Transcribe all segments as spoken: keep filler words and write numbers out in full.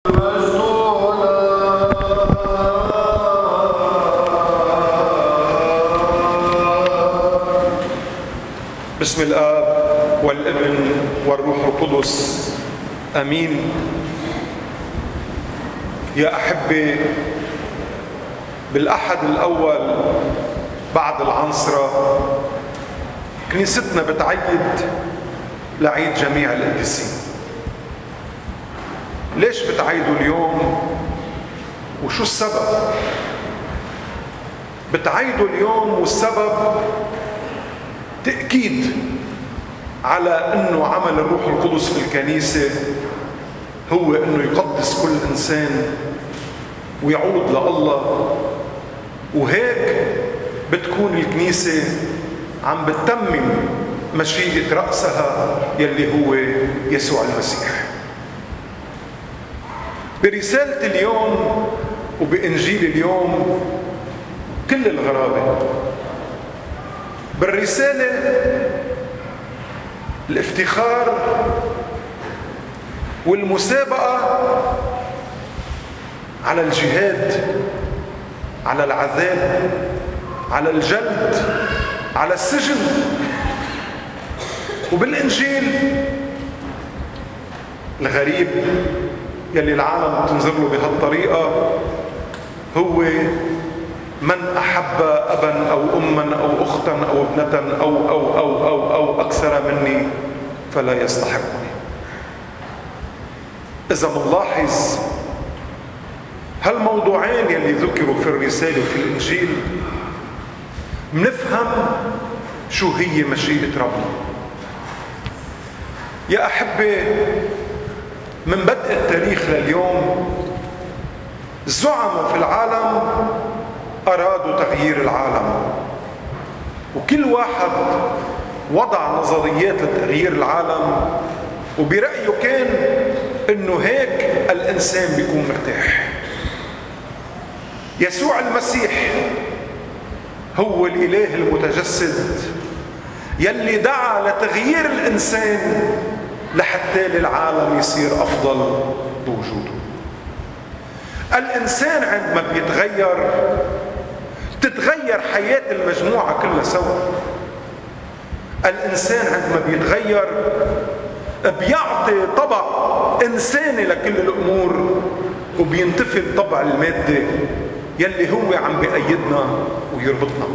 بسم الآب والابن والروح القدس آمين. يا أحبي، بالأحد الأول بعد العنصرة كنيستنا بتعيد لعيد جميع القديسين. ليش بتعيدوا اليوم وشو السبب؟ بتعيدوا اليوم والسبب تأكيد على أنه عمل الروح القدس في الكنيسة هو أنه يقدس كل إنسان ويعود لله، وهيك بتكون الكنيسة عم بتتمم مشيئة رأسها يلي هو يسوع المسيح. برسالة اليوم وبإنجيل اليوم كل الغرابة. بالرسالة الافتخار والمسابقة على الجهاد، على العذاب، على الجلد، على السجن. وبالإنجيل الغريب يلي العالم تنظر له بهالطريقة هو من أحب أبا أو أما أو أختا أو ابنة أو أو أو أو أو أكثر مني فلا يستحقني. إذا منلاحظ هالموضوعين يلي ذكروا في الرسالة وفي الإنجيل منفهم شو هي مشيئة ربنا. يا أحبي، من بدء التاريخ لليوم الزعماء في العالم أرادوا تغيير العالم، وكل واحد وضع نظريات لتغيير العالم، وبرأيه كان إنه هيك الإنسان بيكون مرتاح. يسوع المسيح هو الإله المتجسد يلي دعا لتغيير الإنسان لحتى للعالم يصير أفضل بوجوده. الإنسان عندما بيتغير تتغير حياة المجموعة كلها سوا. الإنسان عندما بيتغير بيعطي طبع إنساني لكل الأمور وبينتفي الطبع المادي يلي هو عم بيأيدنا ويربطنا.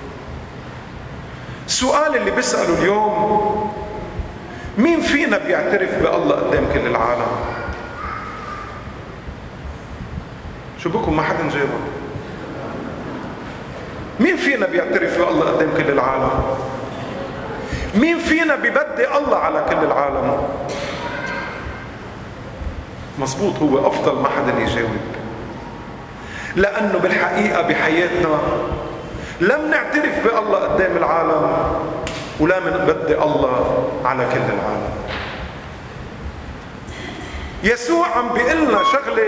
السؤال اللي بيسأله اليوم، مين فينا بيعترف بالله قدام كل العالم؟ شو بكم ما حدا جاوب؟ مين فينا بيعترف بالله قدام كل العالم؟ مين فينا بيبدي الله على كل العالم؟ مزبوط، هو أفضل ما حدا يجاوب، لأنه بالحقيقة بحياتنا لم نعترف بالله قدام العالم ولا منبدي الله على كل العالم. يسوع عم بيقلنا شغلة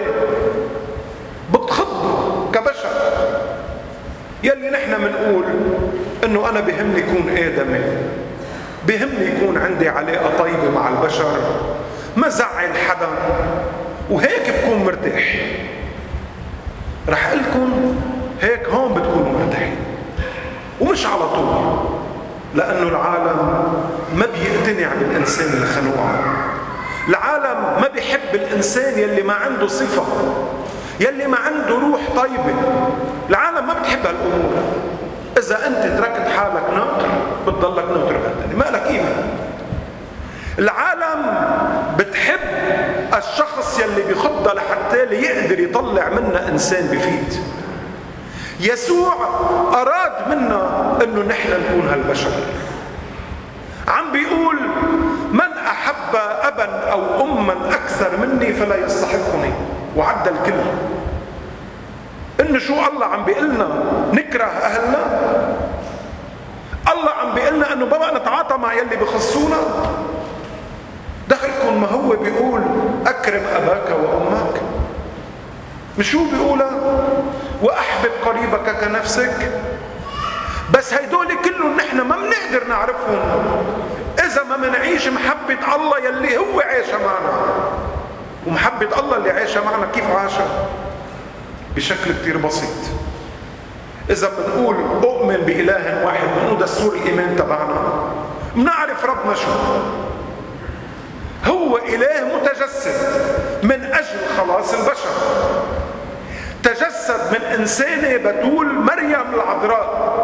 بتخضنا كبشر، يلي نحن منقول انه انا بهمني يكون آدمي، بهمني يكون عندي علاقة طيبة مع البشر، ما زعل حدا، وهيك بكون مرتاح. رح قلكم هيك هون بتكونوا مرتاحين، ومش على طول، لأنه العالم ما بيقتنع بالإنسان الخنوع. العالم ما بيحب الإنسان يلي ما عنده صفة، يلي ما عنده روح طيبة. العالم ما بتحب هالأمور. إذا أنت تركت حالك ناطر بتضلك ناطر بهالدنيا، ما لك قيمة. العالم بتحب الشخص يلي بيخضها لحتى ليقدر يطلع منا إنسان بفيد. يسوع أراد منا أنه نحن نكون هالبشر. عم بيقول من أحب أبا أو أما أكثر مني فلا يستحقني، وعد الكل. إنه شو الله عم بيقلنا نكره أهلنا؟ الله عم بيقلنا أنه بابا نتعاطى مع يلي بخصونا؟ دخلكم ما هو بيقول أكرم أباك وأمك، مش شو بيقولها؟ وأحبب قريبك كنفسك. بس هيدول كلهم نحن ما بنقدر نعرفهم إذا ما منعيش محبة الله يلي هو عايش معنا. ومحبة الله اللي عايشة معنا كيف عاشها؟ بشكل كتير بسيط. إذا بنقول أؤمن بإله واحد، بنقول دستور الإيمان تبعنا، بنعرف ربنا شو هو. إله متجسد من أجل خلاص البشر، تجسد من إنسانة بتول مريم العذراء،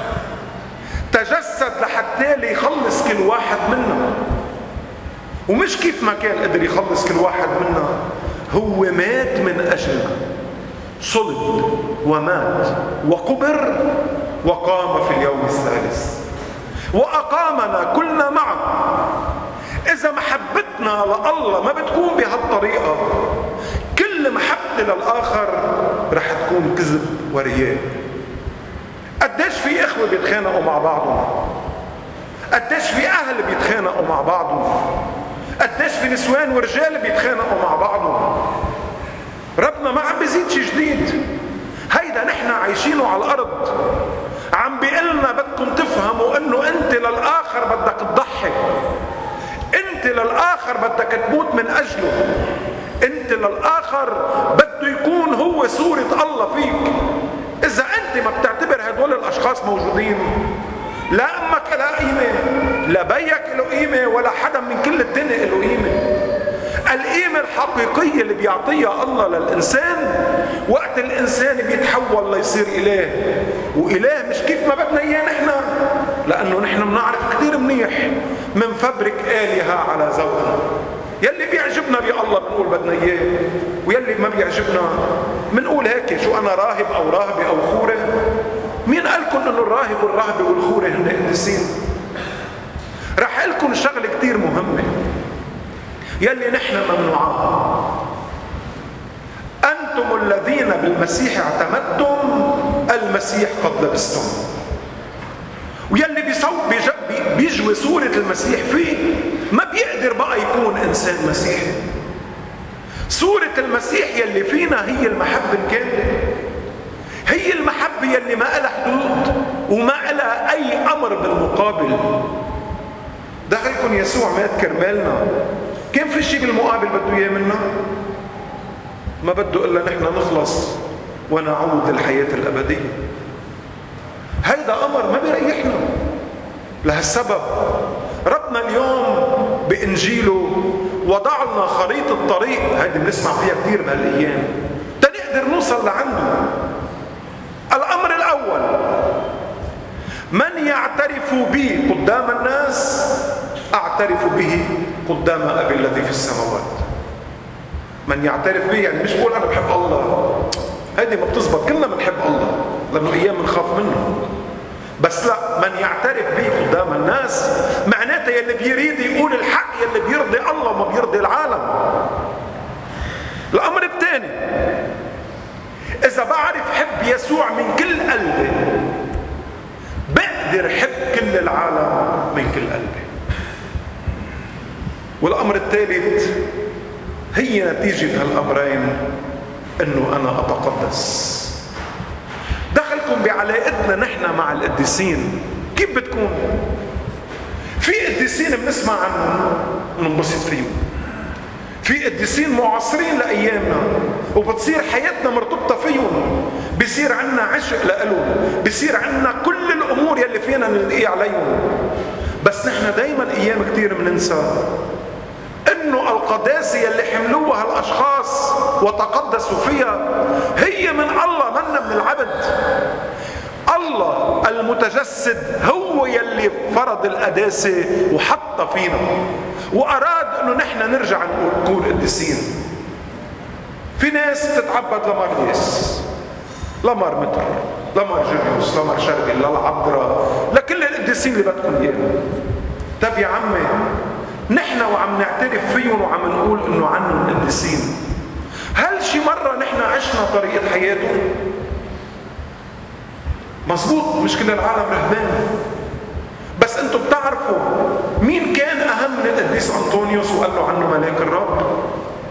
تجسد لحتى ليخلص كل واحد منا. ومش كيف ما كان قدر يخلص كل واحد منا، هو مات من أجلنا، صلب ومات وقبر وقام في اليوم الثالث وأقامنا كلنا معا. إذا محبتنا لله ما بتكون بهالطريقة، كل محبة للآخر رح تكون كذب ورياء. قديش في إخوة بيتخانقوا مع بعضهم، قديش في أهل بيتخانقوا مع بعضهم، قديش في نسوان ورجال بيتخانقوا مع بعضهم. ربنا ما عم بيزيد شي جديد. هيدا نحن عايشينه على الأرض، عم بيقلنا بدكم تفهموا انه انت للآخر بدك تضحي، انت للآخر بدك تموت من أجله، انت للآخر بده يكون هو صورة الله فيك. إذا أنت ما بتعتبر هدول الأشخاص موجودين، لا أمك لا قيمة، لا بيك له قيمة، ولا حدا من كل الدنيا له قيمة. القيمة الحقيقية اللي بيعطيها الله للإنسان وقت الإنسان بيتحول ليصير إله. وإله مش كيف ما بدنا إياه نحن، لأنه نحن بنعرف كتير منيح من فبرك آلهة على ذوقنا. يلي بيعجبنا بالله بنقول بدنا إياه، ويلي ما بيعجبنا بنقول هيك شو أنا راهب أو راهبة أو خورة. مين قالكم إنه الراهب والراهبة والخورة هن قديسين؟ رح لكم شغلة كتير مهمة يلي نحن ممنوعاها. أنتم الذين بالمسيح اعتمدتم، المسيح قد لبستم. ويلي بيصوب بيجوي صورة المسيح فيه ما بيقدر بقى يكون إنسان مسيحي. صورة المسيح يلي فينا هي المحبة الكاملة، هي المحبة يلي ما لها حدود وما لها أي أمر بالمقابل. دخلكم يسوع مات كرمالنا، كان في شيء بالمقابل بده إياه منا؟ ما بده إلا نحن نخلص ونعود للحياة الأبدية. هيدا أمر ما بيريحنا. لهالسبب ربنا اليوم بإنجيله وضع لنا خريطة طريق، هيدي بنسمع فيها كتير بهالأيام، تنقدر نوصل لعنده. الأمر الأول: من يعترف بي قدام الناس أعترف به قدام أبي الذي في السماوات. من يعترف بي يعني مش بقول أنا بحب الله، هيدي ما بتزبط، كلنا بنحب الله لأنه أيام بنخاف منه، بس لا، من يعترف بي قدام الناس معناته يلي بيريد يقول الحق يلي بيرضي الله وما بيرضي العالم. الأمر الثاني: إذا بعرف حب يسوع من كل قلبي بقدر حب كل العالم من كل قلبي. والأمر الثالث هي نتيجة هالأمرين أنه أنا أتقدس. دخلكم بعلاقتنا نحن مع القديسين كيف بتكون؟ في قديسين بنسمع عنهم وننبسط فيهم، في قديسين معاصرين لأيامنا وبتصير حياتنا مرتبطة فيهم، بيصير عنا عشق لألهم، بيصير عنا كل الأمور يلي فينا نلقي عليهم. بس نحن دايما أيام كتير بننسى انه القداسة يلي حملوها الاشخاص وتقدسوا فيها هي من الله، منا من العبد. الله المتجسد هو يلي فرض القداسة وحطها فينا، واراد انه نحن نرجع نكون قديسين. في ناس تتعبد لماريس، لمار متر، لمار جريوس، لمار شرقي، للعبدرة، لكل القديسين اللي بدكم اياهم. طب يا عمي نحن وعم نعترف فيهم وعم نقول انه عنهم قديسين، هل شي مرة نحن عشنا طريقة حياتهم؟ مظبوط مش كل العالم رهبان، بس انتم بتعرفوا مين كان اهم من القديس انطونيوس وقال له عنه ملاك الرب؟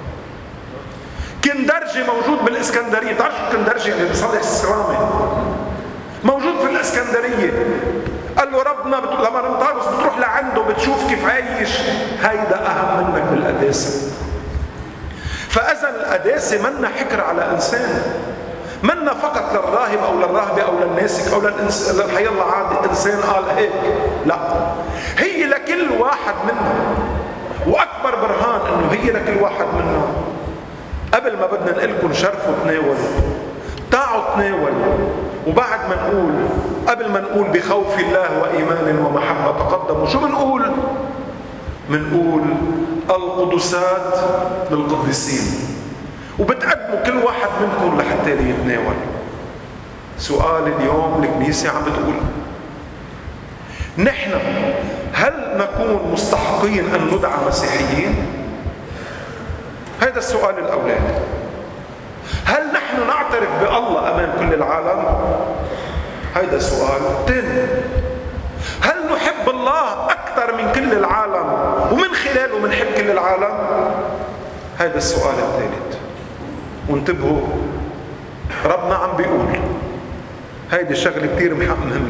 كندرجي موجود بالاسكندرية. بتعرفوا كندرجي اللي بيصلح السرامة موجود في الاسكندرية. قال له ربنا لما رمطانوس بتروح لعنده بتشوف كيف عايش، هيدا اهم منك بالقداسة. فإذا القداسة منا حكر على إنسان، منا فقط للراهب أو للراهبة أو للناسك أو للحي الله عاد إنسان قال هيك، لا، هي لكل واحد منا. وأكبر برهان إنه هي لكل واحد منا. قبل ما بدنا نقول لكم شرفوا تناولوا، تعوا تناولوا، وبعد ما نقول قبل ما نقول بخوف الله وإيمان ومحبة تقدموا، شو بنقول؟ بنقول القدسات للقديسين، وبتقدموا كل واحد منكم لحتى يتناول. سؤال اليوم الكنيسة عم بتقول نحن هل نكون مستحقين أن ندعى مسيحيين؟ هذا السؤال الأولاني. هل نحن نعترف بالله أمام كل العالم؟ هذا سؤال ثاني. هل نحب الله أكثر من كل العالم ومن خلاله منحب كل العالم؟ هذا السؤال الثالث. وانتبهوا، ربنا عم بيقول هيدي الشغلة كتير مهمة: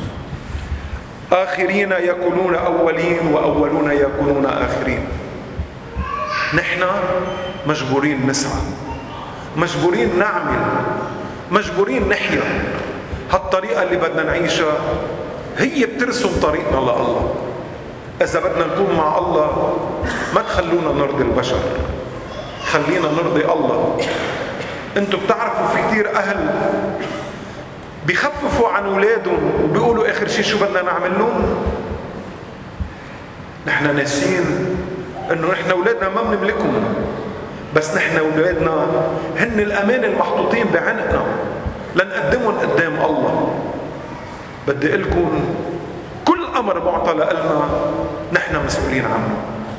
آخرين يكونون أولين وأولون يكونون آخرين. نحن مجبورين نسعى، مجبورين نعمل، مجبورين نحيا. هالطريقة اللي بدنا نعيشها هي بترسم طريقنا لله. إذا بدنا نكون مع الله ما تخلونا نرضي البشر، خلينا نرضي الله. انتوا بتعرفوا في كتير أهل بيخففوا عن أولادهم وبيقولوا آخر شيء شو بدنا نعمل لهم؟ نحن ناسين إنه نحن أولادنا ما بنملكهم، بس نحن أولادنا هن الأمان المحطوطين بعنقنا لنقدمهم قدام الله. بدي أقول لكم كل أمر معطى لنا نحن مسؤولين عنه.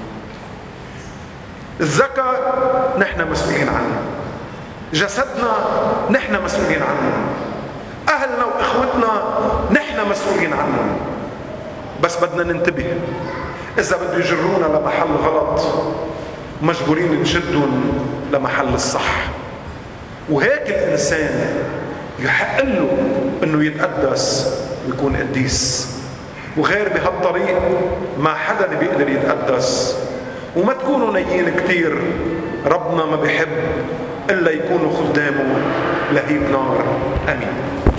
الزكاة نحن مسؤولين عنه، جسدنا نحن مسؤولين عنه، أهلنا وإخوتنا نحن مسؤولين عنه. بس بدنا ننتبه، إذا بده يجرونا لمحل غلط مجبورين نشدهم لمحل الصح. وهيك الإنسان يحق له إنه يتقدس ويكون قديس، وغير بهالطريق ما حدا بيقدر يتقدس. وما تكونوا نيين كتير، ربنا ما بيحب إلا يكونوا خدامه لهيب نار. أمين.